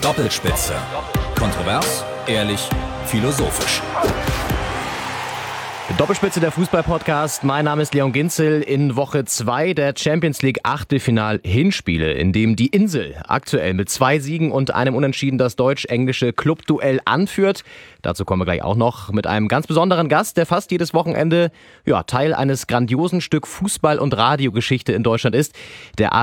Doppelspitze. Kontrovers, ehrlich, philosophisch. Doppelspitze, der Fußball-Podcast. Mein Name ist Leon Ginzel. In Woche 2 der Champions League Achtelfinal-Hinspiele, in dem die Insel aktuell mit 2 Siegen und einem Unentschieden das deutsch-englische Clubduell anführt. Dazu kommen wir gleich auch noch mit einem ganz besonderen Gast, der fast jedes Wochenende Teil eines grandiosen Stück Fußball- und Radiogeschichte in Deutschland ist, der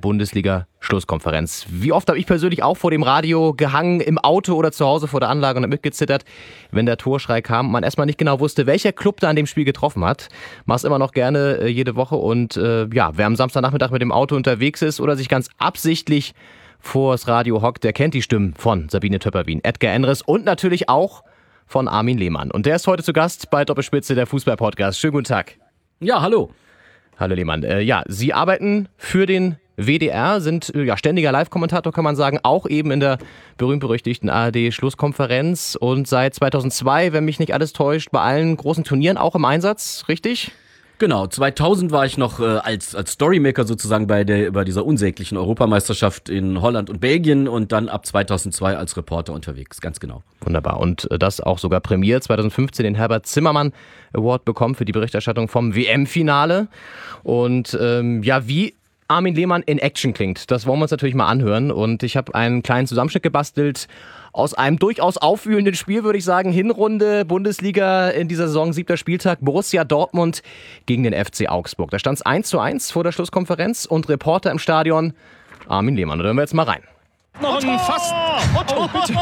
ARD-Bundesliga-Schlusskonferenz. Wie oft habe ich persönlich auch vor dem Radio gehangen, im Auto oder zu Hause vor der Anlage und mitgezittert, wenn der Torschrei kam und man erstmal nicht genau wusste, welcher Club da an dem Spiel getroffen hat. Mach's immer noch gerne jede Woche und wer am Samstagnachmittag mit dem Auto unterwegs ist oder sich ganz absichtlich vors Radio hockt, der kennt die Stimmen von Sabine Töpperwien, Edgar Endres und natürlich auch von Armin Lehmann. Und der ist heute zu Gast bei Doppelspitze, der Fußball-Podcast. Schönen guten Tag. Ja, hallo. Hallo Lehmann. Sie arbeiten für den WDR, sind ständiger Live-Kommentator, kann man sagen, auch eben in der berühmt-berüchtigten ARD-Schlusskonferenz und seit 2002, wenn mich nicht alles täuscht, bei allen großen Turnieren auch im Einsatz, richtig? Genau, 2000 war ich noch als Storymaker sozusagen bei dieser unsäglichen Europameisterschaft in Holland und Belgien und dann ab 2002 als Reporter unterwegs, ganz genau. Wunderbar, und das auch sogar prämiert, 2015 den Herbert Zimmermann Award bekommen für die Berichterstattung vom WM-Finale und wie Armin Lehmann in Action klingt, das wollen wir uns natürlich mal anhören und ich habe einen kleinen Zusammenschnitt gebastelt aus einem durchaus aufwühlenden Spiel, würde ich sagen. Hinrunde, Bundesliga in dieser Saison, 7. Spieltag, Borussia Dortmund gegen den FC Augsburg. Da stand es 1:1 vor der Schlusskonferenz und Reporter im Stadion Armin Lehmann. Da hören wir jetzt mal rein. Noch ein Fast. Oh, bitte.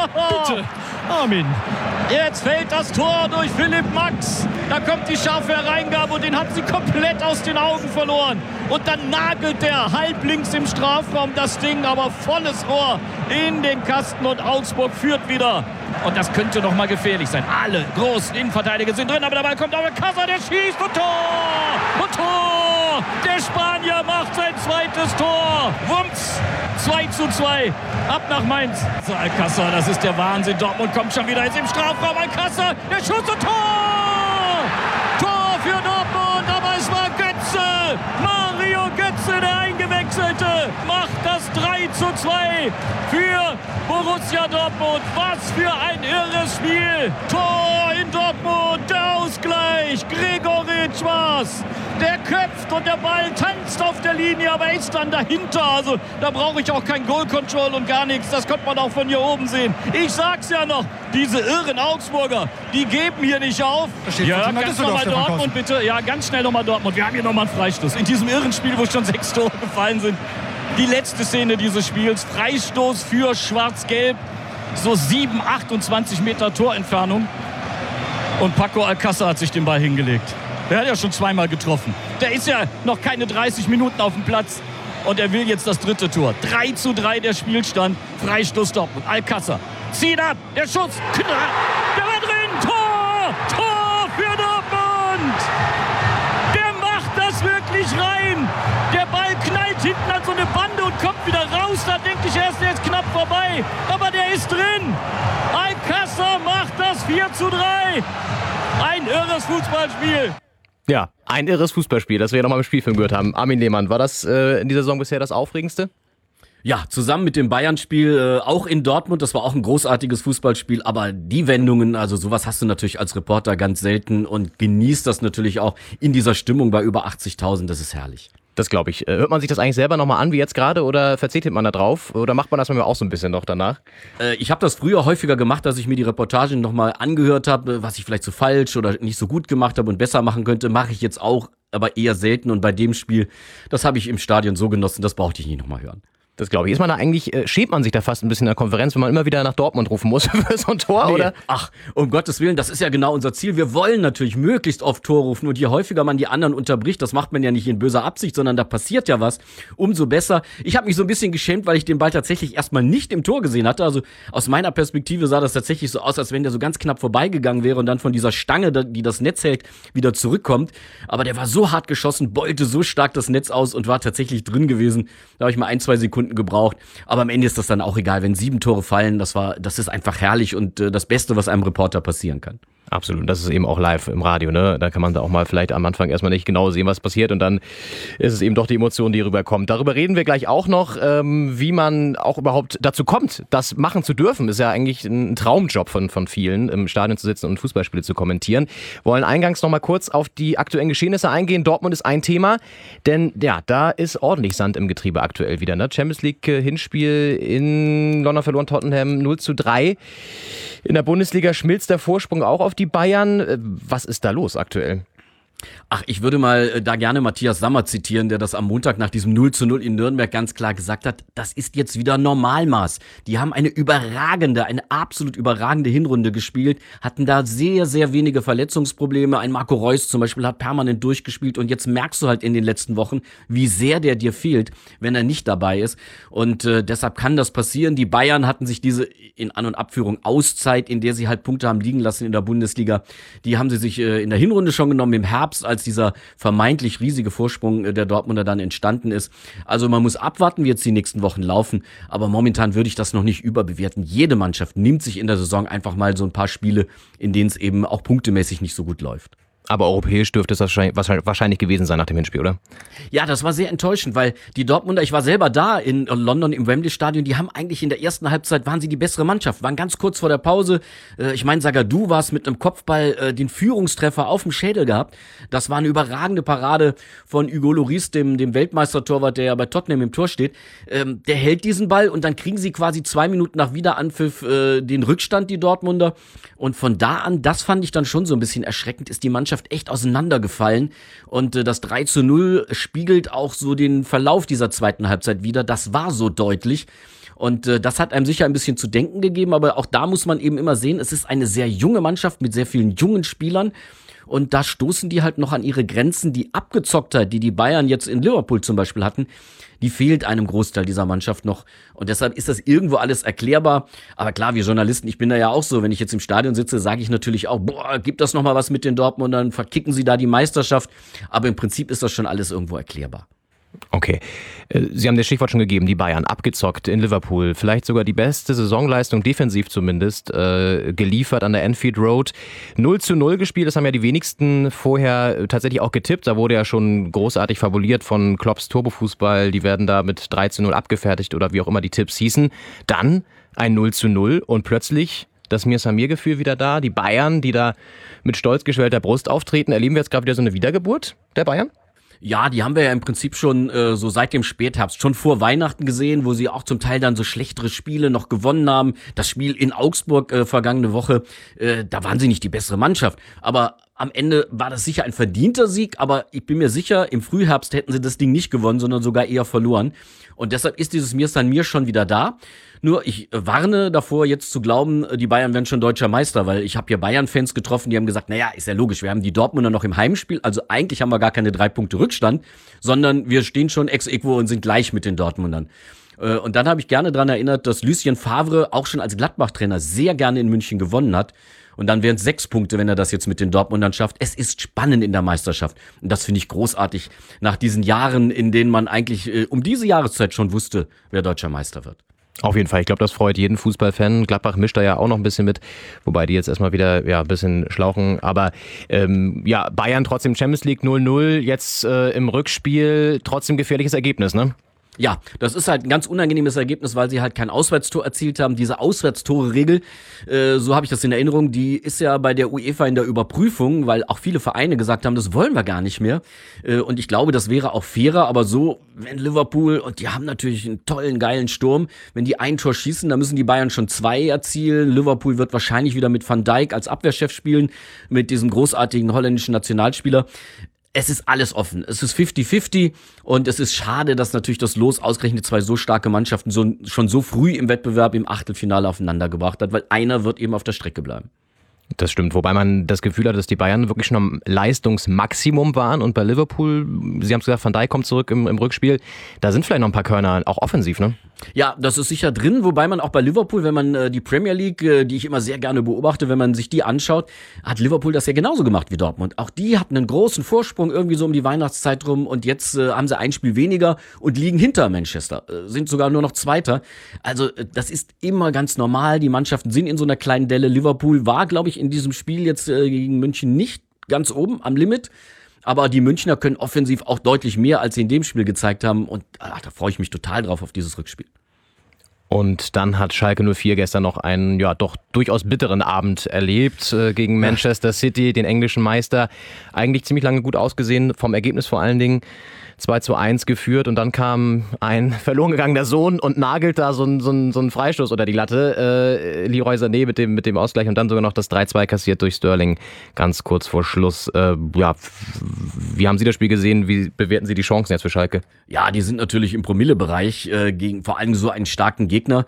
Armin. Jetzt fällt das Tor durch Philipp Max. Da kommt die scharfe Hereingabe und den hat sie komplett aus den Augen verloren. Und dann nagelt der halblinks im Strafraum das Ding, aber volles Rohr in den Kasten und Augsburg führt wieder. Und das könnte noch mal gefährlich sein. Alle großen Innenverteidiger sind drin, aber dabei kommt Alcázar, der schießt und Tor! Und Tor! Der Spanier macht sein zweites Tor. Wumms! 2:2. Ab nach Mainz. So, Alcázar, das ist der Wahnsinn. Dortmund kommt schon wieder, ist im Strafraum. Alcázar, der Schuss und Tor! Tor für Dortmund, aber es war Götze. Mario Götze, der Eingewechselte, macht das 3:2 für Borussia Dortmund. Was für ein irres Spiel. Tor in Dortmund, der Ausgleich. Gregoritsch war's. Der köpft und der Ball tanzt auf der Linie, aber ist dann dahinter. Also da brauche ich auch kein Goal Control und gar nichts. Das konnte man auch von hier oben sehen. Ich sag's ja noch, diese irren Augsburger, die geben hier nicht auf. Ja, ganz nochmal Dortmund bitte. Ja, ganz schnell nochmal Dortmund. Wir haben hier nochmal einen Freistoß. In diesem irren Spiel, wo schon 6 Tore gefallen sind. Die letzte Szene dieses Spiels. Freistoß für Schwarz-Gelb. So 28 Meter Torentfernung. Und Paco Alcázar hat sich den Ball hingelegt. Der hat ja schon 2-mal getroffen. Der ist ja noch keine 30 Minuten auf dem Platz. Und er will jetzt das 3. Tor. 3:3 der Spielstand. Freistoß Dortmund. Alcázar zieht ab. Der Schuss. Der war drin. Tor! Tor für Dortmund! Der macht das wirklich rein. Der Ball knallt hinten an so eine Bande und kommt wieder raus. Da denke ich erst, der ist knapp vorbei. Aber der ist drin. Alcázar macht das 4:3. Ein irres Fußballspiel. Ja, ein irres Fußballspiel, das wir ja nochmal im Spielfilm gehört haben. Armin Lehmann, war das in dieser Saison bisher das Aufregendste? Ja, zusammen mit dem Bayern-Spiel, auch in Dortmund, das war auch ein großartiges Fußballspiel, aber die Wendungen, also sowas hast du natürlich als Reporter ganz selten und genießt das natürlich auch in dieser Stimmung bei über 80.000, das ist herrlich. Das glaube ich. Hört man sich das eigentlich selber nochmal an, wie jetzt gerade, oder verzichtet man da drauf? Oder macht man das manchmal auch so ein bisschen noch danach? Ich habe das früher häufiger gemacht, dass ich mir die Reportagen nochmal angehört habe, was ich vielleicht so falsch oder nicht so gut gemacht habe und besser machen könnte. Mache ich jetzt auch, aber eher selten. Und bei dem Spiel, das habe ich im Stadion so genossen, das brauchte ich nicht nochmal hören. Das glaube ich. Ist man da eigentlich, schämt man sich da fast ein bisschen in der Konferenz, wenn man immer wieder nach Dortmund rufen muss für so ein Tor, nee. Oder? Ach, um Gottes Willen, das ist ja genau unser Ziel. Wir wollen natürlich möglichst oft Tor rufen und je häufiger man die anderen unterbricht, das macht man ja nicht in böser Absicht, sondern da passiert ja was, umso besser. Ich habe mich so ein bisschen geschämt, weil ich den Ball tatsächlich erstmal nicht im Tor gesehen hatte. Also aus meiner Perspektive sah das tatsächlich so aus, als wenn der so ganz knapp vorbeigegangen wäre und dann von dieser Stange, die das Netz hält, wieder zurückkommt. Aber der war so hart geschossen, beulte so stark das Netz aus und war tatsächlich drin gewesen. Da habe ich mal 1-2 Sekunden gebraucht. Aber am Ende ist das dann auch egal, wenn 7 Tore fallen, das ist einfach herrlich und das Beste, was einem Reporter passieren kann. Absolut. Das ist eben auch live im Radio, ne? Da kann man da auch mal vielleicht am Anfang erstmal nicht genau sehen, was passiert und dann ist es eben doch die Emotion, die rüberkommt. Darüber reden wir gleich auch noch, wie man auch überhaupt dazu kommt, das machen zu dürfen. Ist ja eigentlich ein Traumjob von vielen, im Stadion zu sitzen und Fußballspiele zu kommentieren. Wollen eingangs noch mal kurz auf die aktuellen Geschehnisse eingehen. Dortmund ist ein Thema, denn ja, da ist ordentlich Sand im Getriebe aktuell wieder, ne? Champions League Hinspiel in London verloren Tottenham 0:3. In der Bundesliga schmilzt der Vorsprung auch auf die Bayern. Was ist da los aktuell? Ach, ich würde mal da gerne Matthias Sammer zitieren, der das am Montag nach diesem 0:0 in Nürnberg ganz klar gesagt hat. Das ist jetzt wieder Normalmaß. Die haben eine absolut überragende Hinrunde gespielt, hatten da sehr, sehr wenige Verletzungsprobleme. Ein Marco Reus zum Beispiel hat permanent durchgespielt und jetzt merkst du halt in den letzten Wochen, wie sehr der dir fehlt, wenn er nicht dabei ist. Und deshalb kann das passieren. Die Bayern hatten sich diese in An- und Abführung Auszeit, in der sie halt Punkte haben liegen lassen in der Bundesliga, die haben sie sich in der Hinrunde schon genommen, im Herbst, als dieser vermeintlich riesige Vorsprung der Dortmunder dann entstanden ist. Also man muss abwarten, wie jetzt die nächsten Wochen laufen, aber momentan würde ich das noch nicht überbewerten. Jede Mannschaft nimmt sich in der Saison einfach mal so ein paar Spiele, in denen es eben auch punktemäßig nicht so gut läuft. Aber europäisch dürfte es wahrscheinlich gewesen sein nach dem Hinspiel, oder? Ja, das war sehr enttäuschend, weil die Dortmunder, ich war selber da in London im Wembley-Stadion, die haben eigentlich in der ersten Halbzeit, waren sie die bessere Mannschaft, waren ganz kurz vor der Pause. Ich meine, Zagadou war es mit einem Kopfball den Führungstreffer auf dem Schädel gehabt. Das war eine überragende Parade von Hugo Lloris, dem Weltmeistertorwart, der ja bei Tottenham im Tor steht. Der hält diesen Ball und dann kriegen sie quasi 2 Minuten nach Wiederanpfiff den Rückstand, die Dortmunder. Und von da an, das fand ich dann schon so ein bisschen erschreckend, ist die Mannschaft echt auseinandergefallen und das 3:0 spiegelt auch so den Verlauf dieser zweiten Halbzeit wieder. Das war so deutlich und das hat einem sicher ein bisschen zu denken gegeben, aber auch da muss man eben immer sehen, es ist eine sehr junge Mannschaft mit sehr vielen jungen Spielern. Und da stoßen die halt noch an ihre Grenzen. Die Abgezocktheit, die Bayern jetzt in Liverpool zum Beispiel hatten, die fehlt einem Großteil dieser Mannschaft noch. Und deshalb ist das irgendwo alles erklärbar. Aber klar, wir Journalisten, ich bin da ja auch so, wenn ich jetzt im Stadion sitze, sage ich natürlich auch, gibt das nochmal was mit den Dortmundern, verkicken sie da die Meisterschaft. Aber im Prinzip ist das schon alles irgendwo erklärbar. Okay, Sie haben das Stichwort schon gegeben, die Bayern, abgezockt in Liverpool, vielleicht sogar die beste Saisonleistung, defensiv zumindest, geliefert an der Anfield Road. 0:0 gespielt, das haben ja die wenigsten vorher tatsächlich auch getippt, da wurde ja schon großartig fabuliert von Klopps Turbofußball, die werden da mit 3:0 abgefertigt oder wie auch immer die Tipps hießen. Dann ein 0:0 und plötzlich das Mir-Samir-Gefühl wieder da, die Bayern, die da mit stolz geschwellter Brust auftreten, erleben wir jetzt gerade wieder so eine Wiedergeburt der Bayern? Ja, die haben wir ja im Prinzip schon so seit dem Spätherbst, schon vor Weihnachten gesehen, wo sie auch zum Teil dann so schlechtere Spiele noch gewonnen haben. Das Spiel in Augsburg vergangene Woche, da waren sie nicht die bessere Mannschaft. Aber am Ende war das sicher ein verdienter Sieg, aber ich bin mir sicher, im Frühherbst hätten sie das Ding nicht gewonnen, sondern sogar eher verloren. Und deshalb ist dieses Mir schon wieder da. Nur ich warne davor, jetzt zu glauben, die Bayern werden schon deutscher Meister, weil ich habe hier Bayern-Fans getroffen, die haben gesagt, naja, ist ja logisch, wir haben die Dortmunder noch im Heimspiel, also eigentlich haben wir gar keine 3 Punkte Rückstand, sondern wir stehen schon ex aequo und sind gleich mit den Dortmundern. Und dann habe ich gerne daran erinnert, dass Lucien Favre auch schon als Gladbach-Trainer sehr gerne in München gewonnen hat. Und dann wären es 6 Punkte, wenn er das jetzt mit den Dortmundern schafft. Es ist spannend in der Meisterschaft. Und das finde ich großartig nach diesen Jahren, in denen man eigentlich um diese Jahreszeit schon wusste, wer deutscher Meister wird. Auf jeden Fall. Ich glaube, das freut jeden Fußballfan. Gladbach mischt da ja auch noch ein bisschen mit, wobei die jetzt erstmal wieder ein bisschen schlauchen. Aber Bayern trotzdem Champions League 0:0, jetzt im Rückspiel trotzdem gefährliches Ergebnis, ne? Ja, das ist halt ein ganz unangenehmes Ergebnis, weil sie halt kein Auswärtstor erzielt haben. Diese Auswärtstore-Regel, so habe ich das in Erinnerung, die ist ja bei der UEFA in der Überprüfung, weil auch viele Vereine gesagt haben, das wollen wir gar nicht mehr. Und ich glaube, das wäre auch fairer, aber so, wenn Liverpool, und die haben natürlich einen tollen, geilen Sturm, wenn die ein Tor schießen, dann müssen die Bayern schon 2 erzielen. Liverpool wird wahrscheinlich wieder mit Van Dijk als Abwehrchef spielen, mit diesem großartigen holländischen Nationalspieler. Es ist alles offen. Es ist 50-50 und es ist schade, dass natürlich das Los ausgerechnet 2 so starke Mannschaften schon so früh im Wettbewerb im Achtelfinale aufeinander gebracht hat, weil einer wird eben auf der Strecke bleiben. Das stimmt, wobei man das Gefühl hat, dass die Bayern wirklich schon am Leistungsmaximum waren und bei Liverpool, Sie haben es gesagt, Van Dijk kommt zurück im Rückspiel, da sind vielleicht noch ein paar Körner, auch offensiv, ne? Ja, das ist sicher drin, wobei man auch bei Liverpool, wenn man die Premier League, die ich immer sehr gerne beobachte, wenn man sich die anschaut, hat Liverpool das ja genauso gemacht wie Dortmund. Auch die hatten einen großen Vorsprung irgendwie so um die Weihnachtszeit rum und jetzt haben sie ein Spiel weniger und liegen hinter Manchester, sind sogar nur noch Zweiter. Also das ist immer ganz normal, die Mannschaften sind in so einer kleinen Delle. Liverpool war, glaube ich, in diesem Spiel jetzt gegen München nicht ganz oben am Limit. Aber die Münchner können offensiv auch deutlich mehr, als sie in dem Spiel gezeigt haben. Und da freue ich mich total drauf auf dieses Rückspiel. Und dann hat Schalke 04 gestern noch einen, ja, doch durchaus bitteren Abend erlebt gegen Manchester City, den englischen Meister. Eigentlich ziemlich lange gut ausgesehen, vom Ergebnis vor allen Dingen. 2:1 geführt und dann kam ein verloren gegangener Sohn und nagelt da so einen Freistoß unter die Latte. Leroy Sané mit dem Ausgleich und dann sogar noch das 3:2 kassiert durch Sterling ganz kurz vor Schluss. Ja, wie haben Sie das Spiel gesehen? Wie bewerten Sie die Chancen jetzt für Schalke? Ja, die sind natürlich im Promillebereich gegen vor allem so einen starken Gegner.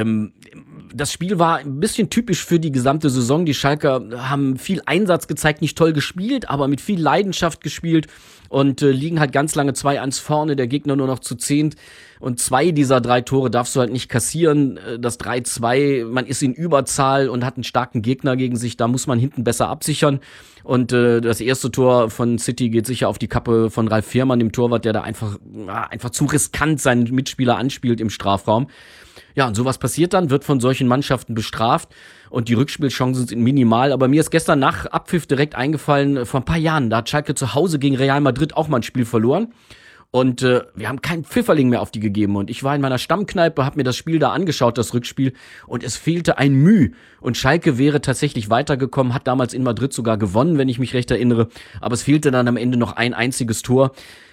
Das Spiel war ein bisschen typisch für die gesamte Saison. Die Schalker haben viel Einsatz gezeigt, nicht toll gespielt, aber mit viel Leidenschaft gespielt und liegen halt ganz lange 2:1 vorne, der Gegner nur noch zu 10. Und 2 dieser 3 Tore darfst du halt nicht kassieren. Das 3:2, man ist in Überzahl und hat einen starken Gegner gegen sich, da muss man hinten besser absichern. Und das erste Tor von City geht sicher auf die Kappe von Ralf Fährmann, dem Torwart, der da einfach zu riskant seinen Mitspieler anspielt im Strafraum. Ja, und sowas passiert dann, wird von solchen Mannschaften bestraft und die Rückspielchancen sind minimal. Aber mir ist gestern nach Abpfiff direkt eingefallen, vor ein paar Jahren, da hat Schalke zu Hause gegen Real Madrid auch mal ein Spiel verloren. Und wir haben keinen Pfifferling mehr auf die gegeben. Und ich war in meiner Stammkneipe, habe mir das Spiel da angeschaut, das Rückspiel. Und es fehlte ein Müh. Und Schalke wäre tatsächlich weitergekommen, hat damals in Madrid sogar gewonnen, wenn ich mich recht erinnere. Aber es fehlte dann am Ende noch ein einziges Tor.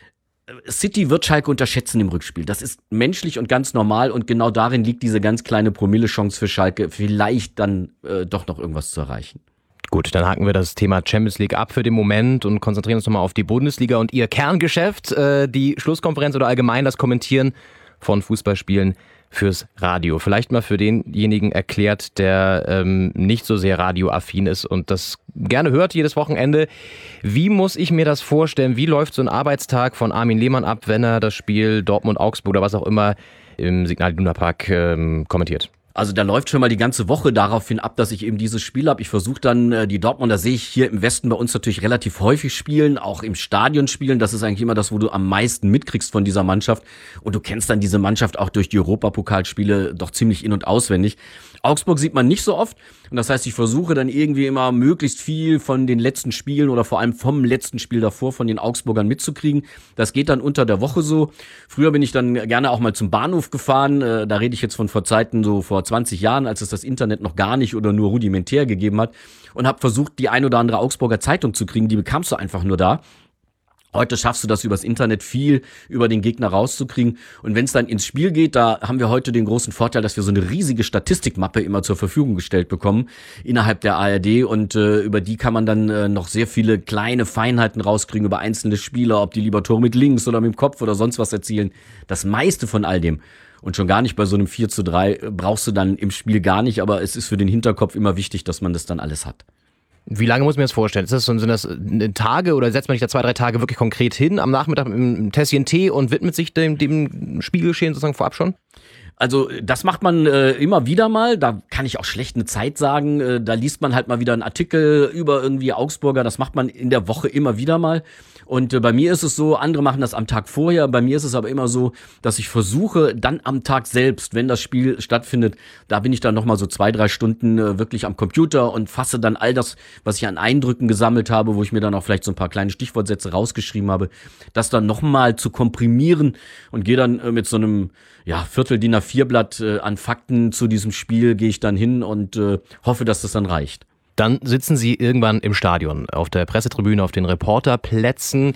City wird Schalke unterschätzen im Rückspiel. Das ist menschlich und ganz normal. Und genau darin liegt diese ganz kleine Promille-Chance für Schalke, vielleicht dann doch noch irgendwas zu erreichen. Gut, dann haken wir das Thema Champions League ab für den Moment und konzentrieren uns nochmal auf die Bundesliga und ihr Kerngeschäft, die Schlusskonferenz oder allgemein das Kommentieren von Fußballspielen fürs Radio. Vielleicht mal für denjenigen erklärt, der nicht so sehr radioaffin ist und das gerne hört jedes Wochenende. Wie muss ich mir das vorstellen? Wie läuft so ein Arbeitstag von Armin Lehmann ab, wenn er das Spiel Dortmund-Augsburg oder was auch immer im Signal Iduna Park kommentiert? Also da läuft schon mal die ganze Woche daraufhin ab, dass ich eben dieses Spiel habe. Ich versuche dann die Dortmunder, sehe ich hier im Westen bei uns natürlich relativ häufig spielen, auch im Stadion spielen. Das ist eigentlich immer das, wo du am meisten mitkriegst von dieser Mannschaft. Und du kennst dann diese Mannschaft auch durch die Europapokalspiele doch ziemlich in- und auswendig. Augsburg sieht man nicht so oft. Und das heißt, ich versuche dann irgendwie immer möglichst viel von den letzten Spielen oder vor allem vom letzten Spiel davor von den Augsburgern mitzukriegen. Das geht dann unter der Woche so. Früher bin ich dann gerne auch mal zum Bahnhof gefahren. Da rede ich jetzt von vor Zeiten, so vor 20 Jahren, als es das Internet noch gar nicht oder nur rudimentär gegeben hat. Und habe versucht, die ein oder andere Augsburger Zeitung zu kriegen. Die bekamst du einfach nur da. Heute schaffst du das übers Internet viel über den Gegner rauszukriegen. Und wenn es dann ins Spiel geht, da haben wir heute den großen Vorteil, dass wir so eine riesige Statistikmappe immer zur Verfügung gestellt bekommen innerhalb der ARD. Und über die kann man dann noch sehr viele kleine Feinheiten rauskriegen über einzelne Spieler, ob die lieber Tore mit links oder mit dem Kopf oder sonst was erzielen. Das meiste von all dem. Und schon gar nicht bei so einem 4:3 brauchst du dann im Spiel gar nicht. Aber es ist für den Hinterkopf immer wichtig, dass man das dann alles hat. Wie lange muss man das vorstellen? Sind das Tage oder setzt man sich da 2-3 Tage wirklich konkret hin am Nachmittag mit einem Tässchen Tee und widmet sich dem Spielgeschehen sozusagen vorab schon? Also das macht man immer wieder mal, da kann ich auch schlecht eine Zeit sagen, da liest man halt mal wieder einen Artikel über irgendwie Augsburger, das macht man in der Woche immer wieder mal. Und bei mir ist es so, andere machen das am Tag vorher, bei mir ist es aber immer so, dass ich versuche, dann am Tag selbst, wenn das Spiel stattfindet, da bin ich dann nochmal so 2-3 Stunden wirklich am Computer und fasse dann all das, was ich an Eindrücken gesammelt habe, wo ich mir dann auch vielleicht so ein paar kleine Stichwortsätze rausgeschrieben habe, das dann nochmal zu komprimieren und gehe dann mit so einem Viertel DIN A4-Blatt an Fakten zu diesem Spiel, gehe ich dann hin und hoffe, dass das dann reicht. Dann sitzen Sie irgendwann im Stadion, auf der Pressetribüne, auf den Reporterplätzen.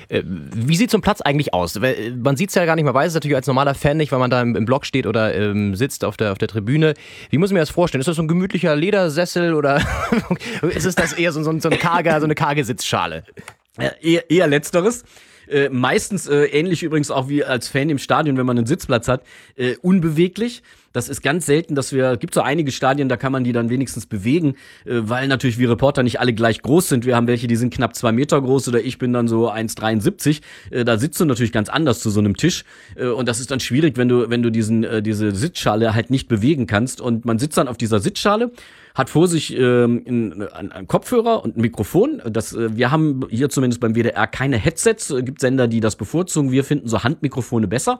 Wie sieht so ein Platz eigentlich aus? Man sieht es ja gar nicht, man weiß es natürlich als normaler Fan nicht, weil man da im Block steht oder sitzt auf der Tribüne. Wie muss ich mir das vorstellen? Ist das so ein gemütlicher Ledersessel oder ist es das eher so eine karge Sitzschale? Eher Letzteres. Meistens ähnlich übrigens auch wie als Fan im Stadion, wenn man einen Sitzplatz hat, unbeweglich. Das ist ganz selten, gibt so einige Stadien, da kann man die dann wenigstens bewegen, weil natürlich wir Reporter nicht alle gleich groß sind. Wir haben welche, die sind knapp 2 Meter groß oder ich bin dann so 1,73. Da sitzt du natürlich ganz anders zu so einem Tisch und das ist dann schwierig, wenn du diese Sitzschale halt nicht bewegen kannst und man sitzt dann auf dieser Sitzschale, hat vor sich einen Kopfhörer und ein Mikrofon. Wir haben hier zumindest beim WDR keine Headsets. Gibt Sender, die das bevorzugen. Wir finden so Handmikrofone besser.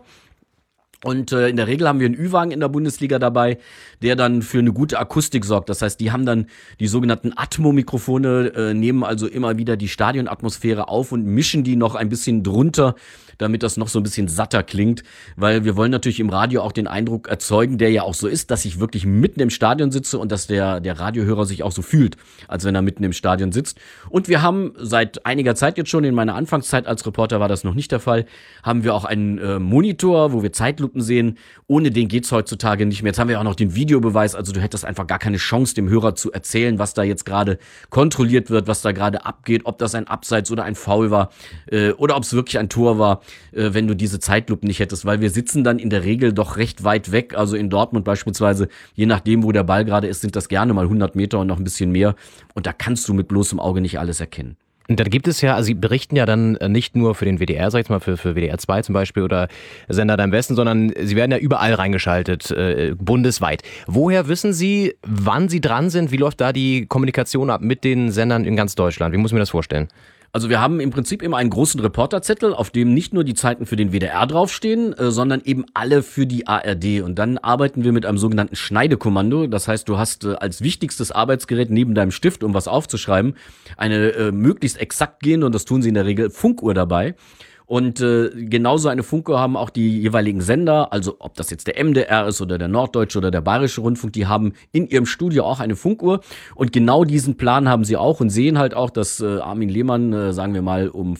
Und in der Regel haben wir einen Ü-Wagen in der Bundesliga dabei, der dann für eine gute Akustik sorgt. Das heißt, die haben dann die sogenannten Atmo-Mikrofone, nehmen also immer wieder die Stadionatmosphäre auf und mischen die noch ein bisschen drunter, damit das noch so ein bisschen satter klingt. Weil wir wollen natürlich im Radio auch den Eindruck erzeugen, der ja auch so ist, dass ich wirklich mitten im Stadion sitze und dass der Radiohörer sich auch so fühlt, als wenn er mitten im Stadion sitzt. Und wir haben seit einiger Zeit jetzt schon, in meiner Anfangszeit als Reporter war das noch nicht der Fall, haben wir auch einen Monitor, wo wir Zeitlupen sehen. Ohne den geht's heutzutage nicht mehr. Jetzt haben wir auch noch den Videobeweis, also du hättest einfach gar keine Chance, dem Hörer zu erzählen, was da jetzt gerade kontrolliert wird, was da gerade abgeht, ob das ein Abseits oder ein Foul war oder ob es wirklich ein Tor war, wenn du diese Zeitlupen nicht hättest, weil wir sitzen dann in der Regel doch recht weit weg, also in Dortmund beispielsweise, je nachdem, wo der Ball gerade ist, sind das gerne mal 100 Meter und noch ein bisschen mehr und da kannst du mit bloßem Auge nicht alles erkennen. Und dann gibt es ja, also Sie berichten ja dann nicht nur für den WDR, sag ich mal, für WDR 2 zum Beispiel oder Sender da im Westen, sondern Sie werden ja überall reingeschaltet, bundesweit. Woher wissen Sie, wann Sie dran sind? Wie läuft da die Kommunikation ab mit den Sendern in ganz Deutschland? Wie muss ich mir das vorstellen? Also wir haben im Prinzip immer einen großen Reporterzettel, auf dem nicht nur die Zeiten für den WDR draufstehen, sondern eben alle für die ARD. Und dann arbeiten wir mit einem sogenannten Schneidekommando. Das heißt, du hast als wichtigstes Arbeitsgerät neben deinem Stift, um was aufzuschreiben, eine möglichst exakt gehende, und das tun sie in der Regel, Funkuhr dabei. Und genauso eine Funkuhr haben auch die jeweiligen Sender, also ob das jetzt der MDR ist oder der Norddeutsche oder der Bayerische Rundfunk, die haben in ihrem Studio auch eine Funkuhr. Und genau diesen Plan haben sie auch und sehen halt auch, dass Armin Lehmann, sagen wir mal, um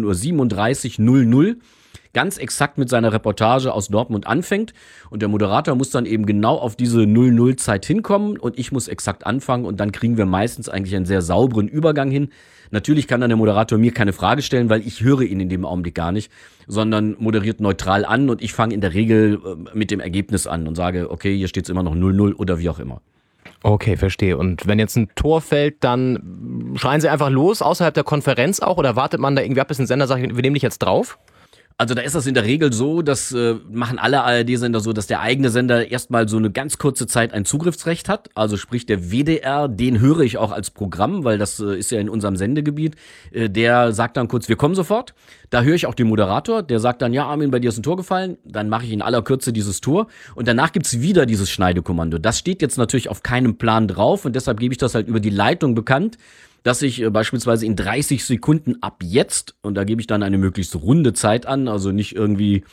15:37:00 ganz exakt mit seiner Reportage aus Dortmund anfängt. Und der Moderator muss dann eben genau auf diese 00-Zeit hinkommen und ich muss exakt anfangen und dann kriegen wir meistens eigentlich einen sehr sauberen Übergang hin. Natürlich kann dann der Moderator mir keine Frage stellen, weil ich höre ihn in dem Augenblick gar nicht, sondern moderiert neutral an und ich fange in der Regel mit dem Ergebnis an und sage, okay, hier steht es immer noch 0-0 oder wie auch immer. Okay, verstehe. Und wenn jetzt ein Tor fällt, dann schreien Sie einfach los, außerhalb der Konferenz auch, oder wartet man da irgendwie ab, bis ein Sender sagt, wir nehmen dich jetzt drauf? Also da ist das in der Regel so, das machen alle ARD-Sender so, dass der eigene Sender erstmal so eine ganz kurze Zeit ein Zugriffsrecht hat. Also sprich der WDR, den höre ich auch als Programm, weil das ist ja in unserem Sendegebiet. Der sagt dann kurz, wir kommen sofort. Da höre ich auch den Moderator, der sagt dann, ja Armin, bei dir ist ein Tor gefallen. Dann mache ich in aller Kürze dieses Tor und danach gibt's wieder dieses Schneidekommando. Das steht jetzt natürlich auf keinem Plan drauf und deshalb gebe ich das halt über die Leitung bekannt, dass ich beispielsweise in 30 Sekunden ab jetzt, und da gebe ich dann eine möglichst runde Zeit an, also nicht irgendwie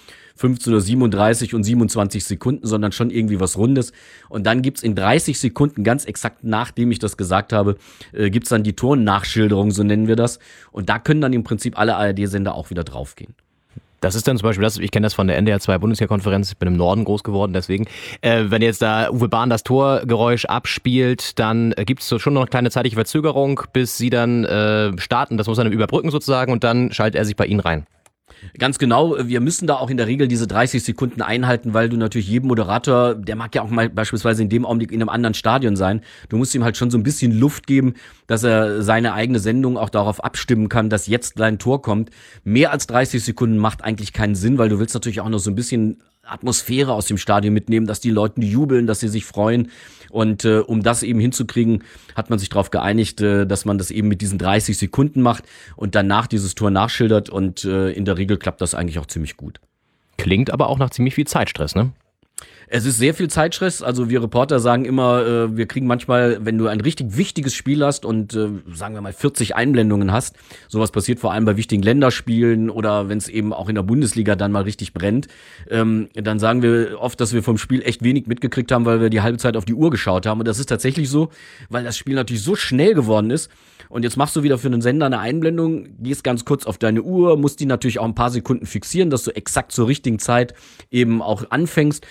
15:37 und 27 Sekunden, sondern schon irgendwie was Rundes. Und dann gibt's in 30 Sekunden, ganz exakt nachdem ich das gesagt habe, gibt's dann die Tornachschilderung, so nennen wir das. Und da können dann im Prinzip alle ARD-Sender auch wieder draufgehen. Das ist dann zum Beispiel ich kenne das von der NDR 2 Bundesliga-Konferenz, ich bin im Norden groß geworden, deswegen, wenn jetzt da Uwe Bahn das Torgeräusch abspielt, dann gibt es so schon noch eine kleine zeitliche Verzögerung, bis sie dann starten, das muss er dann überbrücken sozusagen und dann schaltet er sich bei Ihnen rein. Ganz genau, wir müssen da auch in der Regel diese 30 Sekunden einhalten, weil du natürlich jedem Moderator, der mag ja auch mal beispielsweise in dem Augenblick in einem anderen Stadion sein, du musst ihm halt schon so ein bisschen Luft geben, dass er seine eigene Sendung auch darauf abstimmen kann, dass jetzt dein Tor kommt. Mehr als 30 Sekunden macht eigentlich keinen Sinn, weil du willst natürlich auch noch so ein bisschen Atmosphäre aus dem Stadion mitnehmen, dass die Leute jubeln, dass sie sich freuen. Und um das eben hinzukriegen, hat man sich darauf geeinigt, dass man das eben mit diesen 30 Sekunden macht und danach dieses Tor nachschildert. Und in der Regel klappt das eigentlich auch ziemlich gut. Klingt aber auch nach ziemlich viel Zeitstress, ne? Es ist sehr viel Zeitstress, also wir Reporter sagen immer, wir kriegen manchmal, wenn du ein richtig wichtiges Spiel hast und sagen wir mal 40 Einblendungen hast, sowas passiert vor allem bei wichtigen Länderspielen oder wenn es eben auch in der Bundesliga dann mal richtig brennt, dann sagen wir oft, dass wir vom Spiel echt wenig mitgekriegt haben, weil wir die halbe Zeit auf die Uhr geschaut haben und das ist tatsächlich so, weil das Spiel natürlich so schnell geworden ist und jetzt machst du wieder für einen Sender eine Einblendung, gehst ganz kurz auf deine Uhr, musst die natürlich auch ein paar Sekunden fixieren, dass du exakt zur richtigen Zeit eben auch anfängst und da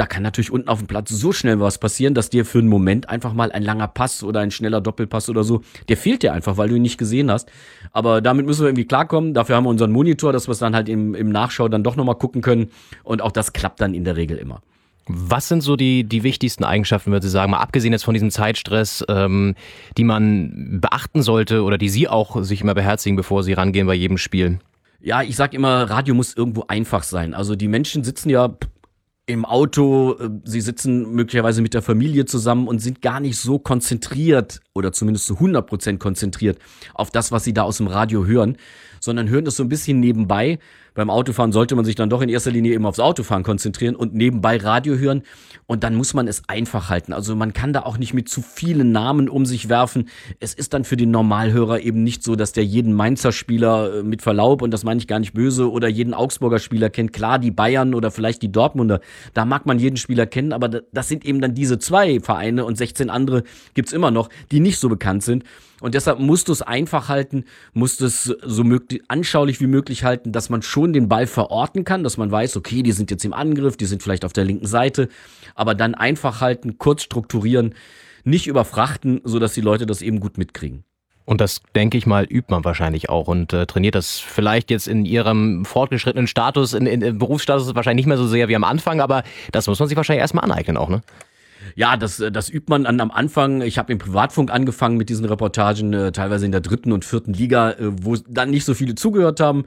kann natürlich unten auf dem Platz so schnell was passieren, dass dir für einen Moment einfach mal ein langer Pass oder ein schneller Doppelpass oder so, der fehlt dir einfach, weil du ihn nicht gesehen hast. Aber damit müssen wir irgendwie klarkommen. Dafür haben wir unseren Monitor, dass wir es dann halt im Nachschau dann doch nochmal gucken können. Und auch das klappt dann in der Regel immer. Was sind so die wichtigsten Eigenschaften, würde Sie sagen, mal abgesehen jetzt von diesem Zeitstress, die man beachten sollte oder die Sie auch sich immer beherzigen, bevor Sie rangehen bei jedem Spiel? Ja, ich sag immer, Radio muss irgendwo einfach sein. Also die Menschen sitzen ja im Auto, sie sitzen möglicherweise mit der Familie zusammen und sind gar nicht so konzentriert oder zumindest zu 100% konzentriert auf das, was sie da aus dem Radio hören, sondern hören es so ein bisschen nebenbei. Beim Autofahren sollte man sich dann doch in erster Linie eben aufs Autofahren konzentrieren und nebenbei Radio hören. Und dann muss man es einfach halten. Also man kann da auch nicht mit zu vielen Namen um sich werfen. Es ist dann für den Normalhörer eben nicht so, dass der jeden Mainzer Spieler mit Verlaub, und das meine ich gar nicht böse, oder jeden Augsburger Spieler kennt. Klar, die Bayern oder vielleicht die Dortmunder, da mag man jeden Spieler kennen, aber das sind eben dann diese 2 Vereine und 16 andere gibt's immer noch, die nicht so bekannt sind. Und deshalb musst du es einfach halten, musst es so anschaulich wie möglich halten, dass man schon den Ball verorten kann, dass man weiß, okay, die sind jetzt im Angriff, die sind vielleicht auf der linken Seite, aber dann einfach halten, kurz strukturieren, nicht überfrachten, sodass die Leute das eben gut mitkriegen. Und das, denke ich mal, übt man wahrscheinlich auch und trainiert das vielleicht jetzt in Ihrem fortgeschrittenen Status, in Berufsstatus wahrscheinlich nicht mehr so sehr wie am Anfang, aber das muss man sich wahrscheinlich erstmal aneignen auch, ne? Ja, das übt man am Anfang. Ich habe im Privatfunk angefangen mit diesen Reportagen, teilweise in der 3. und 4. Liga, wo dann nicht so viele zugehört haben.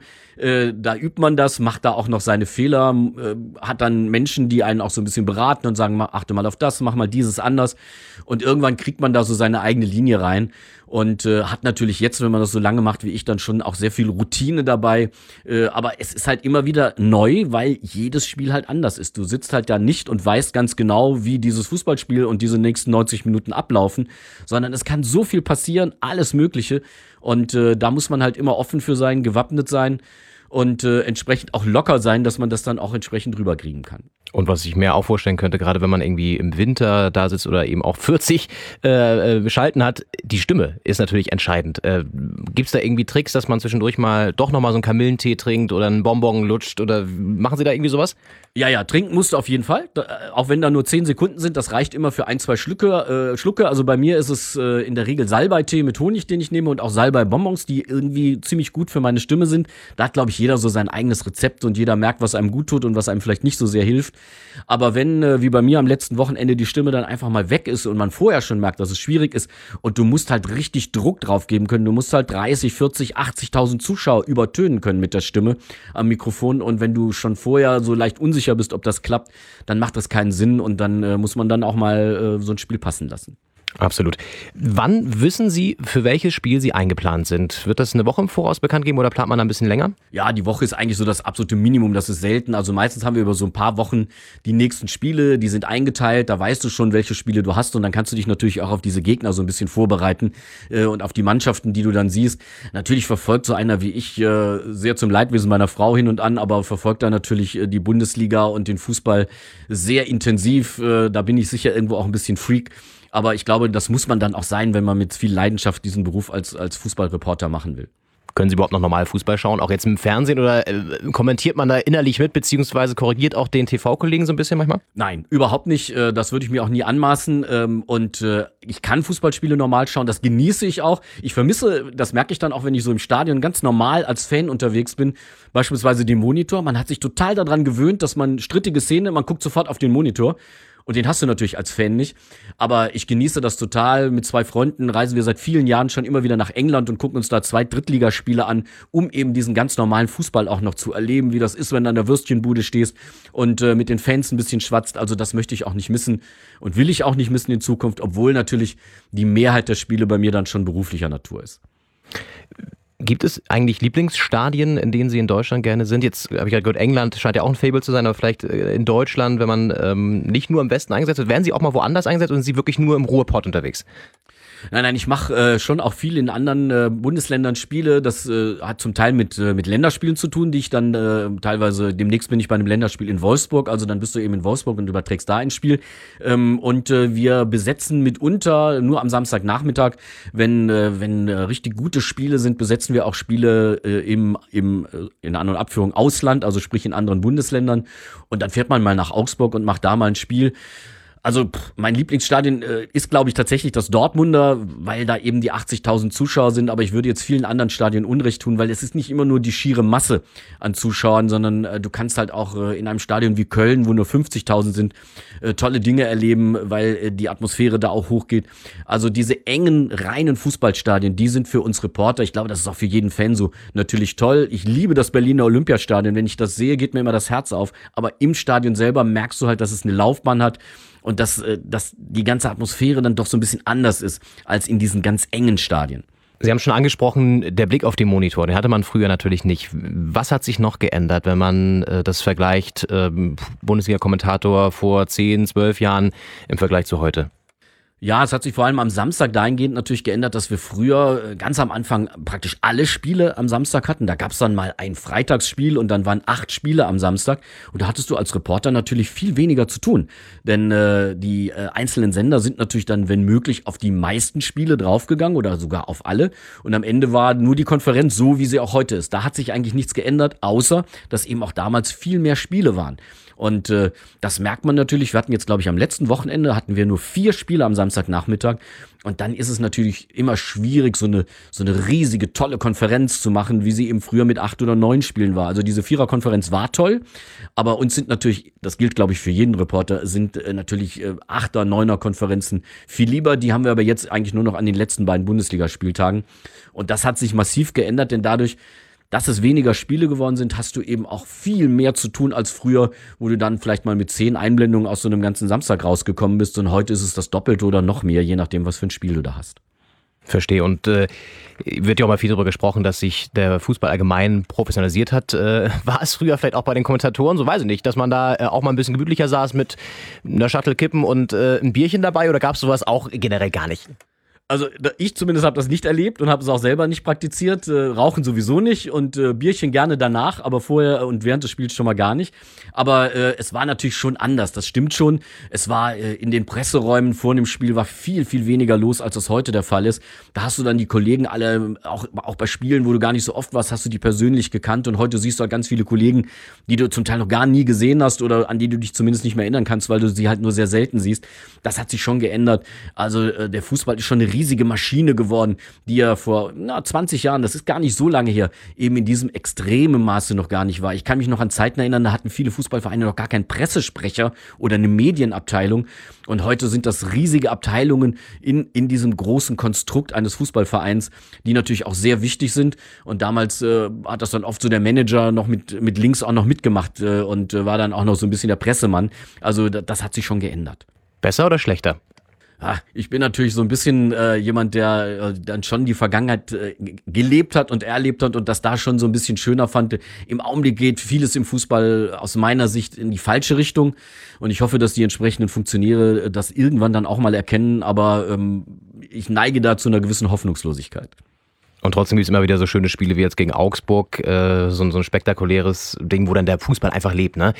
Da übt man das, macht da auch noch seine Fehler, hat dann Menschen, die einen auch so ein bisschen beraten und sagen, achte mal auf das, mach mal dieses anders. Und irgendwann kriegt man da so seine eigene Linie rein und hat natürlich jetzt, wenn man das so lange macht wie ich, dann schon auch sehr viel Routine dabei. Aber es ist halt immer wieder neu, weil jedes Spiel halt anders ist. Du sitzt halt da nicht und weißt ganz genau, wie dieses Fußballspiel und diese nächsten 90 Minuten ablaufen, sondern es kann so viel passieren, alles Mögliche. Und da muss man halt immer offen für sein, gewappnet sein und entsprechend auch locker sein, dass man das dann auch entsprechend rüberkriegen kann. Und was ich mir auch vorstellen könnte, gerade wenn man irgendwie im Winter da sitzt oder eben auch 40 Schalten hat, die Stimme ist natürlich entscheidend. Gibt es da irgendwie Tricks, dass man zwischendurch mal doch nochmal so einen Kamillentee trinkt oder einen Bonbon lutscht oder machen Sie da irgendwie sowas? Ja, trinken musst du auf jeden Fall. Auch wenn da nur 10 Sekunden sind, das reicht immer für 1, 2 Schlucke. Also bei mir ist es in der Regel Salbeitee mit Honig, den ich nehme, und auch Salbei-Bonbons, die irgendwie ziemlich gut für meine Stimme sind. Da hat, glaube ich, jeder so sein eigenes Rezept und jeder merkt, was einem gut tut und was einem vielleicht nicht so sehr hilft. Aber wenn, wie bei mir am letzten Wochenende, die Stimme dann einfach mal weg ist und man vorher schon merkt, dass es schwierig ist und du musst halt richtig Druck drauf geben können, du musst halt 30, 40, 80.000 Zuschauer übertönen können mit der Stimme am Mikrofon, und wenn du schon vorher so leicht unsicher bist, ob das klappt, dann macht das keinen Sinn und dann muss man dann auch mal so ein Spiel passen lassen. Absolut. Wann wissen Sie, für welches Spiel Sie eingeplant sind? Wird das eine Woche im Voraus bekannt geben oder plant man da ein bisschen länger? Ja, die Woche ist eigentlich so das absolute Minimum, das ist selten. Also meistens haben wir über so ein paar Wochen die nächsten Spiele, die sind eingeteilt, da weißt du schon, welche Spiele du hast, und dann kannst du dich natürlich auch auf diese Gegner so ein bisschen vorbereiten und auf die Mannschaften, die du dann siehst. Natürlich verfolgt so einer wie ich sehr zum Leidwesen meiner Frau hin und an, aber verfolgt da natürlich die Bundesliga und den Fußball sehr intensiv. Da bin ich sicher irgendwo auch ein bisschen Freak. Aber ich glaube, das muss man dann auch sein, wenn man mit viel Leidenschaft diesen Beruf als Fußballreporter machen will. Können Sie überhaupt noch normal Fußball schauen, auch jetzt im Fernsehen, oder kommentiert man da innerlich mit, beziehungsweise korrigiert auch den TV-Kollegen so ein bisschen manchmal? Nein, überhaupt nicht. Das würde ich mir auch nie anmaßen. Und ich kann Fußballspiele normal schauen, das genieße ich auch. Ich vermisse, das merke ich dann auch, wenn ich so im Stadion ganz normal als Fan unterwegs bin, beispielsweise den Monitor. Man hat sich total daran gewöhnt, dass man strittige Szene, man guckt sofort auf den Monitor. Und den hast du natürlich als Fan nicht. Aber ich genieße das total. Mit 2 Freunden reisen wir seit vielen Jahren schon immer wieder nach England und gucken uns da 2 Drittligaspiele an, um eben diesen ganz normalen Fußball auch noch zu erleben, wie das ist, wenn du an der Würstchenbude stehst und mit den Fans ein bisschen schwatzt. Also das möchte ich auch nicht missen und will ich auch nicht missen in Zukunft, obwohl natürlich die Mehrheit der Spiele bei mir dann schon beruflicher Natur ist. Gibt es eigentlich Lieblingsstadien, in denen Sie in Deutschland gerne sind? Jetzt habe ich ja gehört, England scheint ja auch ein Faible zu sein, aber vielleicht in Deutschland, wenn man nicht nur im Westen eingesetzt wird, werden Sie auch mal woanders eingesetzt oder sind Sie wirklich nur im Ruhrpott unterwegs? Nein, ich mache schon auch viel in anderen Bundesländern Spiele. Das hat zum Teil mit Länderspielen zu tun, die ich dann teilweise, demnächst bin ich bei einem Länderspiel in Wolfsburg, also dann bist du eben in Wolfsburg und überträgst da ein Spiel. Und wir besetzen mitunter, nur am Samstagnachmittag, wenn richtig gute Spiele sind, besetzen wir auch Spiele in An- und Abführung Ausland, also sprich in anderen Bundesländern. Und dann fährt man mal nach Augsburg und macht da mal ein Spiel. Also mein Lieblingsstadion ist, glaube ich, tatsächlich das Dortmunder, weil da eben die 80.000 Zuschauer sind. Aber ich würde jetzt vielen anderen Stadien Unrecht tun, weil es ist nicht immer nur die schiere Masse an Zuschauern, sondern du kannst halt auch in einem Stadion wie Köln, wo nur 50.000 sind, tolle Dinge erleben, weil die Atmosphäre da auch hochgeht. Also diese engen, reinen Fußballstadien, die sind für uns Reporter, ich glaube, das ist auch für jeden Fan so, natürlich toll. Ich liebe das Berliner Olympiastadion. Wenn ich das sehe, geht mir immer das Herz auf. Aber im Stadion selber merkst du halt, dass es eine Laufbahn hat. Und dass die ganze Atmosphäre dann doch so ein bisschen anders ist als in diesen ganz engen Stadien. Sie haben schon angesprochen, der Blick auf den Monitor, den hatte man früher natürlich nicht. Was hat sich noch geändert, wenn man das vergleicht, Bundesliga-Kommentator vor 10, 12 Jahren im Vergleich zu heute? Ja, es hat sich vor allem am Samstag dahingehend natürlich geändert, dass wir früher ganz am Anfang praktisch alle Spiele am Samstag hatten. Da gab es dann mal ein Freitagsspiel und dann waren 8 Spiele am Samstag. Und da hattest du als Reporter natürlich viel weniger zu tun. Denn die einzelnen Sender sind natürlich dann, wenn möglich, auf die meisten Spiele draufgegangen oder sogar auf alle. Und am Ende war nur die Konferenz so, wie sie auch heute ist. Da hat sich eigentlich nichts geändert, außer dass eben auch damals viel mehr Spiele waren. Und das merkt man natürlich. Wir hatten jetzt, glaube ich, am letzten Wochenende hatten wir nur 4 Spiele am Samstagnachmittag. Und dann ist es natürlich immer schwierig, so eine riesige, tolle Konferenz zu machen, wie sie eben früher mit 8 oder 9 Spielen war. Also diese Viererkonferenz war toll, aber uns sind natürlich, das gilt, glaube ich, für jeden Reporter, sind natürlich 8er, 9er Konferenzen viel lieber. Die haben wir aber jetzt eigentlich nur noch an den letzten beiden Bundesligaspieltagen. Und das hat sich massiv geändert, denn dadurch, dass es weniger Spiele geworden sind, hast du eben auch viel mehr zu tun als früher, wo du dann vielleicht mal mit 10 Einblendungen aus so einem ganzen Samstag rausgekommen bist. Und heute ist es das Doppelte oder noch mehr, je nachdem, was für ein Spiel du da hast. Verstehe. Und wird ja auch mal viel darüber gesprochen, dass sich der Fußball allgemein professionalisiert hat. War es früher vielleicht auch bei den Kommentatoren, so weiß ich nicht, dass man da auch mal ein bisschen gemütlicher saß mit einer Shuttle kippen und ein Bierchen dabei, oder gab es sowas auch generell gar nicht? Also ich zumindest habe das nicht erlebt und habe es auch selber nicht praktiziert. Rauchen sowieso nicht und Bierchen gerne danach, aber vorher und während des Spiels schon mal gar nicht. Aber es war natürlich schon anders, das stimmt schon. Es war in den Presseräumen vor dem Spiel war viel, viel weniger los, als es heute der Fall ist. Da hast du dann die Kollegen alle, auch bei Spielen, wo du gar nicht so oft warst, hast du die persönlich gekannt. Und heute siehst du halt ganz viele Kollegen, die du zum Teil noch gar nie gesehen hast oder an die du dich zumindest nicht mehr erinnern kannst, weil du sie halt nur sehr selten siehst. Das hat sich schon geändert. Also der Fußball ist schon eine riesige Maschine geworden, die ja vor 20 Jahren, das ist gar nicht so lange her, eben in diesem extremen Maße noch gar nicht war. Ich kann mich noch an Zeiten erinnern, da hatten viele Fußballvereine noch gar keinen Pressesprecher oder eine Medienabteilung. Und heute sind das riesige Abteilungen in diesem großen Konstrukt eines Fußballvereins, die natürlich auch sehr wichtig sind. Und damals hat das dann oft so der Manager noch mit links auch noch mitgemacht und war dann auch noch so ein bisschen der Pressemann. Also das hat sich schon geändert. Besser oder schlechter? Ja, ich bin natürlich so ein bisschen jemand, der dann schon die Vergangenheit gelebt hat und erlebt hat und das da schon so ein bisschen schöner fand. Im Augenblick geht vieles im Fußball aus meiner Sicht in die falsche Richtung und ich hoffe, dass die entsprechenden Funktionäre das irgendwann dann auch mal erkennen, aber ich neige da zu einer gewissen Hoffnungslosigkeit. Und trotzdem gibt es immer wieder so schöne Spiele wie jetzt gegen Augsburg, so ein spektakuläres Ding, wo dann der Fußball einfach lebt, ne?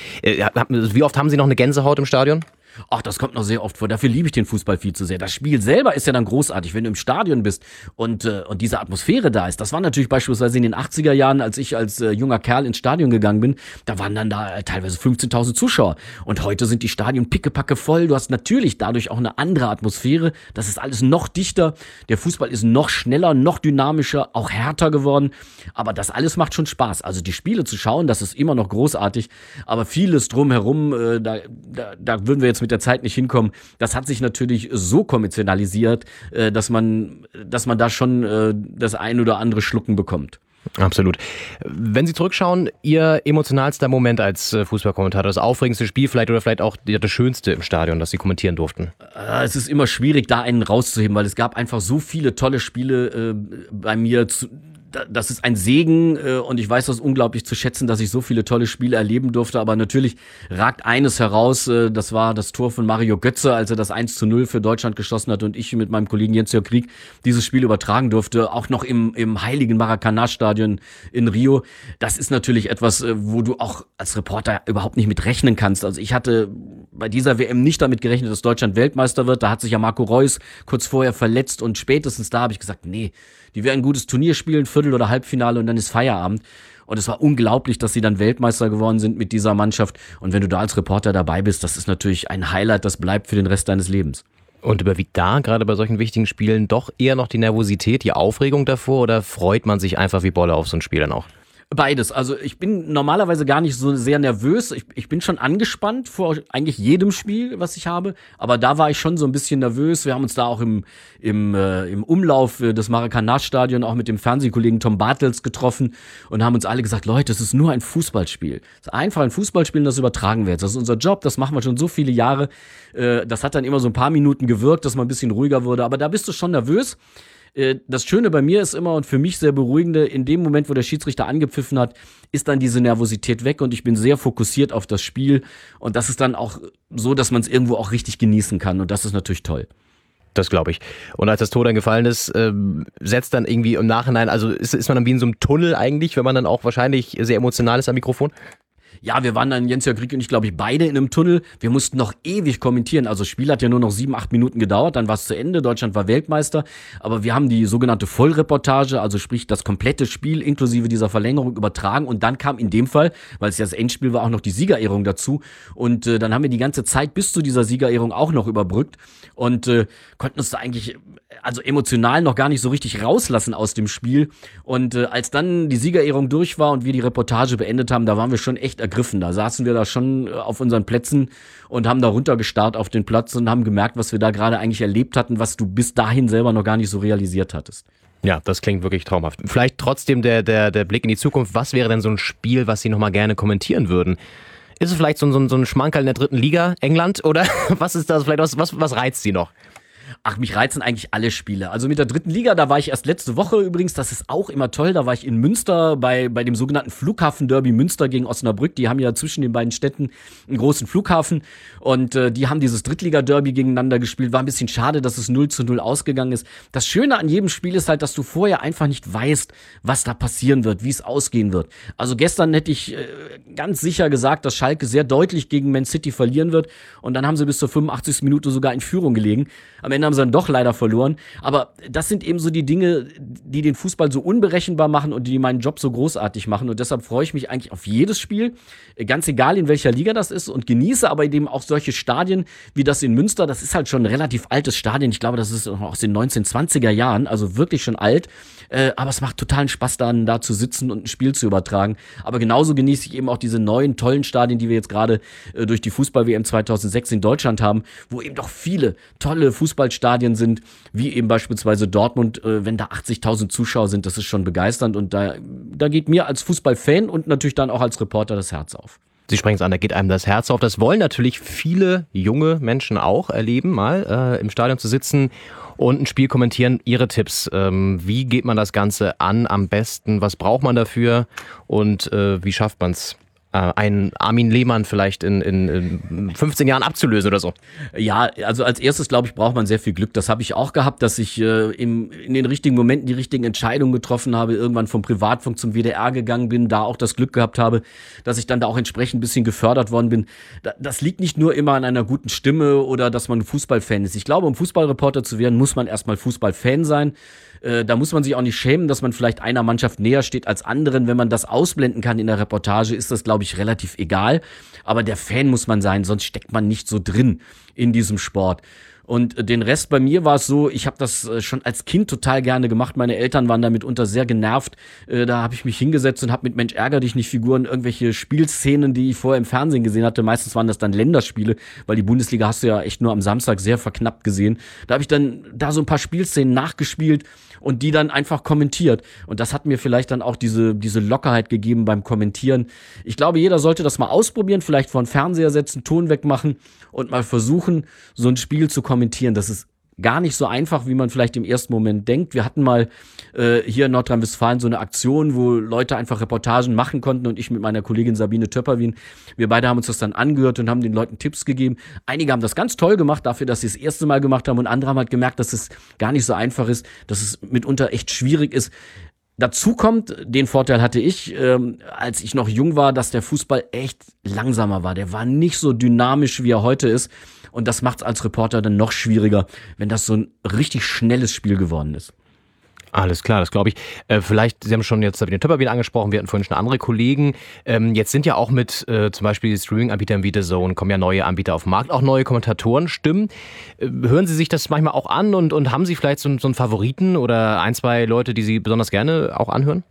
Wie oft haben Sie noch eine Gänsehaut im Stadion? Ach, das kommt noch sehr oft vor. Dafür liebe ich den Fußball viel zu sehr. Das Spiel selber ist ja dann großartig, wenn du im Stadion bist und diese Atmosphäre da ist. Das war natürlich beispielsweise in den 80er Jahren, als ich als junger Kerl ins Stadion gegangen bin, da waren dann da teilweise 15.000 Zuschauer. Und heute sind die Stadien pickepacke voll. Du hast natürlich dadurch auch eine andere Atmosphäre. Das ist alles noch dichter. Der Fußball ist noch schneller, noch dynamischer, auch härter geworden. Aber das alles macht schon Spaß. Also die Spiele zu schauen, das ist immer noch großartig. Aber vieles drumherum, da würden wir jetzt mit der Zeit nicht hinkommen. Das hat sich natürlich so kommerzialisiert, dass man da schon das ein oder andere Schlucken bekommt. Absolut. Wenn Sie zurückschauen, Ihr emotionalster Moment als Fußballkommentator, das aufregendste Spiel vielleicht oder vielleicht auch das schönste im Stadion, das Sie kommentieren durften? Es ist immer schwierig, da einen rauszuheben, weil es gab einfach so viele tolle Spiele bei mir, das ist ein Segen und ich weiß das unglaublich zu schätzen, dass ich so viele tolle Spiele erleben durfte, aber natürlich ragt eines heraus, das war das Tor von Mario Götze, als er das 1:0 für Deutschland geschossen hat und ich mit meinem Kollegen Jens-Jörg Krieg dieses Spiel übertragen durfte, auch noch im heiligen Maracanã-Stadion in Rio. Das ist natürlich etwas, wo du auch als Reporter überhaupt nicht mit rechnen kannst. Also ich hatte bei dieser WM nicht damit gerechnet, dass Deutschland Weltmeister wird. Da hat sich ja Marco Reus kurz vorher verletzt und spätestens da habe ich gesagt, nee, die werden ein gutes Turnier spielen, Viertel- oder Halbfinale und dann ist Feierabend. Und es war unglaublich, dass sie dann Weltmeister geworden sind mit dieser Mannschaft. Und wenn du da als Reporter dabei bist, das ist natürlich ein Highlight, das bleibt für den Rest deines Lebens. Und überwiegt da gerade bei solchen wichtigen Spielen doch eher noch die Nervosität, die Aufregung davor oder freut man sich einfach wie Bolle auf so ein Spiel dann auch? Beides. Also ich bin normalerweise gar nicht so sehr nervös. Ich bin schon angespannt vor eigentlich jedem Spiel, was ich habe. Aber da war ich schon so ein bisschen nervös. Wir haben uns da auch im Umlauf des Maracanã-Stadion auch mit dem Fernsehkollegen Tom Bartels getroffen und haben uns alle gesagt, Leute, es ist nur ein Fußballspiel. Es ist einfach ein Fußballspiel und das übertragen wir jetzt. Das ist unser Job, das machen wir schon so viele Jahre. Das hat dann immer so ein paar Minuten gewirkt, dass man ein bisschen ruhiger wurde. Aber da bist du schon nervös. Das Schöne bei mir ist immer und für mich sehr beruhigende, in dem Moment, wo der Schiedsrichter angepfiffen hat, ist dann diese Nervosität weg und ich bin sehr fokussiert auf das Spiel und das ist dann auch so, dass man es irgendwo auch richtig genießen kann und das ist natürlich toll. Das glaube ich. Und als das Tor dann gefallen ist, setzt dann irgendwie im Nachhinein, also ist man dann wie in so einem Tunnel eigentlich, wenn man dann auch wahrscheinlich sehr emotional ist am Mikrofon? Ja, wir waren dann, Jens-Jörg Krieg und ich, glaube ich, beide in einem Tunnel. Wir mussten noch ewig kommentieren. Also das Spiel hat ja nur noch 7-8 Minuten gedauert, dann war es zu Ende. Deutschland war Weltmeister. Aber wir haben die sogenannte Vollreportage, also sprich das komplette Spiel inklusive dieser Verlängerung übertragen. Und dann kam in dem Fall, weil es ja das Endspiel war, auch noch die Siegerehrung dazu. Und dann haben wir die ganze Zeit bis zu dieser Siegerehrung auch noch überbrückt und konnten uns da eigentlich also emotional noch gar nicht so richtig rauslassen aus dem Spiel. Und als dann die Siegerehrung durch war und wir die Reportage beendet haben, da waren wir schon echt ergriffen. Da saßen wir da schon auf unseren Plätzen und haben da runtergestarrt auf den Platz und haben gemerkt, was wir da gerade eigentlich erlebt hatten, was du bis dahin selber noch gar nicht so realisiert hattest. Ja, das klingt wirklich traumhaft. Vielleicht trotzdem der Blick in die Zukunft. Was wäre denn so ein Spiel, was Sie nochmal gerne kommentieren würden? Ist es vielleicht so ein Schmankerl in der 3. Liga, England? Oder was ist das? Vielleicht was reizt Sie noch? Ach, mich reizen eigentlich alle Spiele. Also mit der 3. Liga, da war ich erst letzte Woche übrigens, das ist auch immer toll, da war ich in Münster bei dem sogenannten Flughafen-Derby Münster gegen Osnabrück. Die haben ja zwischen den beiden Städten einen großen Flughafen und die haben dieses Drittliga-Derby gegeneinander gespielt. War ein bisschen schade, dass es 0:0 ausgegangen ist. Das Schöne an jedem Spiel ist halt, dass du vorher einfach nicht weißt, was da passieren wird, wie es ausgehen wird. Also gestern hätte ich ganz sicher gesagt, dass Schalke sehr deutlich gegen Man City verlieren wird und dann haben sie bis zur 85. Minute sogar in Führung gelegen. Am Ende haben sie dann doch leider verloren. Aber das sind eben so die Dinge, die den Fußball so unberechenbar machen und die meinen Job so großartig machen. Und deshalb freue ich mich eigentlich auf jedes Spiel, ganz egal in welcher Liga das ist und genieße aber eben auch solche Stadien wie das in Münster. Das ist halt schon ein relativ altes Stadion. Ich glaube, das ist noch aus den 1920er Jahren, also wirklich schon alt. Aber es macht totalen Spaß, dann da zu sitzen und ein Spiel zu übertragen. Aber genauso genieße ich eben auch diese neuen, tollen Stadien, die wir jetzt gerade durch die Fußball-WM 2006 in Deutschland haben, wo eben doch viele tolle Fußballstadien sind, wie eben beispielsweise Dortmund, wenn da 80.000 Zuschauer sind, das ist schon begeisternd und da geht mir als Fußballfan und natürlich dann auch als Reporter das Herz auf. Sie sprechen es an, da geht einem das Herz auf. Das wollen natürlich viele junge Menschen auch erleben, mal im Stadion zu sitzen und ein Spiel kommentieren. Ihre Tipps, wie geht man das Ganze an am besten? Was braucht man dafür und wie schafft man es? Einen Armin Lehmann vielleicht in 15 Jahren abzulösen oder so? Ja, also als erstes, glaube ich, braucht man sehr viel Glück. Das habe ich auch gehabt, dass ich in den richtigen Momenten die richtigen Entscheidungen getroffen habe, irgendwann vom Privatfunk zum WDR gegangen bin, da auch das Glück gehabt habe, dass ich dann da auch entsprechend ein bisschen gefördert worden bin. Das liegt nicht nur immer an einer guten Stimme oder dass man ein Fußballfan ist. Ich glaube, um Fußballreporter zu werden, muss man erstmal Fußballfan sein. Da muss man sich auch nicht schämen, dass man vielleicht einer Mannschaft näher steht als anderen. Wenn man das ausblenden kann in der Reportage, ist das, glaube ich, relativ egal. Aber der Fan muss man sein, sonst steckt man nicht so drin in diesem Sport. Und den Rest bei mir war es so, ich habe das schon als Kind total gerne gemacht. Meine Eltern waren da mitunter sehr genervt. Da habe ich mich hingesetzt und habe mit Mensch ärger dich nicht Figuren irgendwelche Spielszenen, die ich vorher im Fernsehen gesehen hatte. Meistens waren das dann Länderspiele, weil die Bundesliga hast du ja echt nur am Samstag sehr verknappt gesehen. Da habe ich dann da so ein paar Spielszenen nachgespielt und die dann einfach kommentiert. Und das hat mir vielleicht dann auch diese Lockerheit gegeben beim Kommentieren. Ich glaube, jeder sollte das mal ausprobieren, vielleicht vor den Fernseher setzen, Ton wegmachen und mal versuchen, so ein Spiel zu kommentieren. Das ist gar nicht so einfach, wie man vielleicht im ersten Moment denkt. Wir hatten mal hier in Nordrhein-Westfalen so eine Aktion, wo Leute einfach Reportagen machen konnten und ich mit meiner Kollegin Sabine Töpperwien, wir beide haben uns das dann angehört und haben den Leuten Tipps gegeben. Einige haben das ganz toll gemacht, dafür, dass sie es das erste Mal gemacht haben, und andere haben halt gemerkt, dass es gar nicht so einfach ist, dass es mitunter echt schwierig ist. Dazu kommt, den Vorteil hatte ich, als ich noch jung war, dass der Fußball echt langsamer war. Der war nicht so dynamisch, wie er heute ist. Und das macht es als Reporter dann noch schwieriger, wenn das so ein richtig schnelles Spiel geworden ist. Alles klar, das glaube ich. Vielleicht, Sie haben schon jetzt Sabine Töpperwien angesprochen, wir hatten vorhin schon andere Kollegen. Jetzt sind ja auch mit zum Beispiel Streaming-Anbietern wie DAZN, kommen ja neue Anbieter auf den Markt, auch neue Kommentatoren-Stimmen. Hören Sie sich das manchmal auch an und haben Sie vielleicht so einen Favoriten oder ein, zwei Leute, die Sie besonders gerne auch anhören?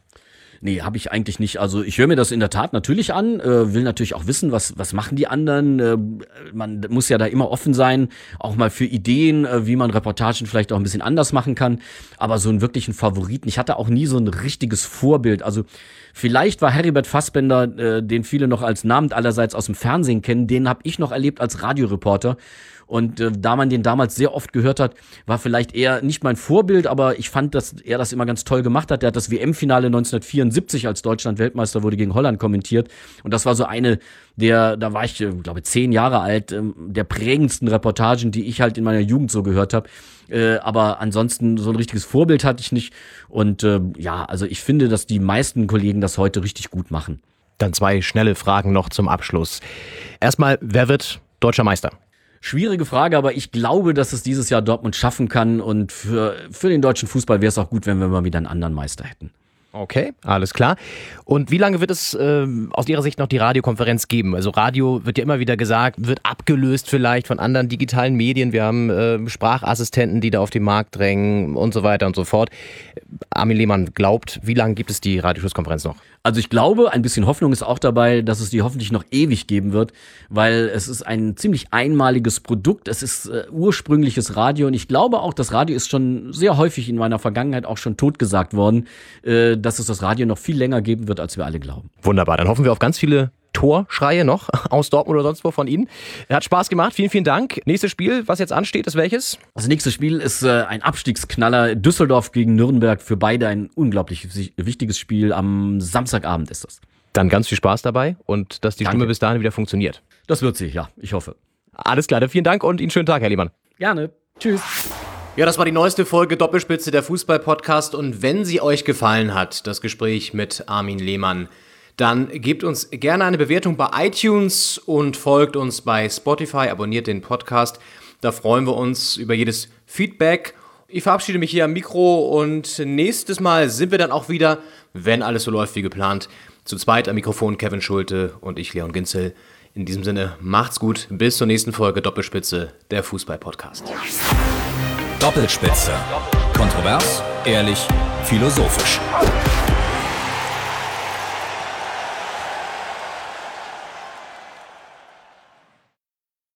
Nee, habe ich eigentlich nicht. Also ich höre mir das in der Tat natürlich an, will natürlich auch wissen, was machen die anderen. Man muss ja da immer offen sein, auch mal für Ideen, wie man Reportagen vielleicht auch ein bisschen anders machen kann. Aber so einen wirklichen Favoriten, ich hatte auch nie so ein richtiges Vorbild. Also vielleicht war Heribert Fassbender, den viele noch als Namen allerseits aus dem Fernsehen kennen, den habe ich noch erlebt als Radioreporter. Und da man den damals sehr oft gehört hat, war vielleicht eher nicht mein Vorbild, aber ich fand, dass er das immer ganz toll gemacht hat. Der hat das WM-Finale 1974, als Deutschland Weltmeister wurde, gegen Holland kommentiert. Und das war so eine da war ich, glaube 10 Jahre alt, der prägendsten Reportagen, die ich halt in meiner Jugend so gehört habe. Aber ansonsten so ein richtiges Vorbild hatte ich nicht. Und also ich finde, dass die meisten Kollegen das heute richtig gut machen. Dann 2 schnelle Fragen noch zum Abschluss. Erstmal, wer wird deutscher Meister? Schwierige Frage, aber ich glaube, dass es dieses Jahr Dortmund schaffen kann, und für den deutschen Fußball wäre es auch gut, wenn wir mal wieder einen anderen Meister hätten. Okay, alles klar. Und wie lange wird es aus Ihrer Sicht noch die Radiokonferenz geben? Also Radio wird ja immer wieder gesagt, wird abgelöst vielleicht von anderen digitalen Medien. Wir haben Sprachassistenten, die da auf den Markt drängen und so weiter und so fort. Armin Lehmann glaubt, wie lange gibt es die Radioschlusskonferenz noch? Also ich glaube, ein bisschen Hoffnung ist auch dabei, dass es die hoffentlich noch ewig geben wird, weil es ist ein ziemlich einmaliges Produkt. Es ist ursprüngliches Radio, und ich glaube auch, das Radio ist schon sehr häufig in meiner Vergangenheit auch schon totgesagt worden, dass es das Radio noch viel länger geben wird, als wir alle glauben. Wunderbar, dann hoffen wir auf ganz viele Torschreie noch aus Dortmund oder sonst wo von Ihnen. Hat Spaß gemacht, vielen, vielen Dank. Nächstes Spiel, was jetzt ansteht, ist welches? Das nächste Spiel ist ein Abstiegsknaller, Düsseldorf gegen Nürnberg. Für beide ein unglaublich wichtiges Spiel. Am Samstagabend ist das. Dann ganz viel Spaß dabei und dass die Stimme bis dahin wieder funktioniert. Das wird sie, ja, ich hoffe. Alles klar, dann vielen Dank und Ihnen schönen Tag, Herr Lehmann. Gerne, tschüss. Ja, das war die neueste Folge Doppelspitze, der Fußball-Podcast. Und wenn sie euch gefallen hat, das Gespräch mit Armin Lehmann, dann gebt uns gerne eine Bewertung bei iTunes und folgt uns bei Spotify, abonniert den Podcast. Da freuen wir uns über jedes Feedback. Ich verabschiede mich hier am Mikro und nächstes Mal sind wir dann auch wieder, wenn alles so läuft wie geplant, zu zweit am Mikrofon Kevin Schulte und ich, Leon Ginzel. In diesem Sinne, macht's gut, bis zur nächsten Folge Doppelspitze, der Fußball-Podcast. Doppelspitze. Kontrovers, ehrlich, philosophisch.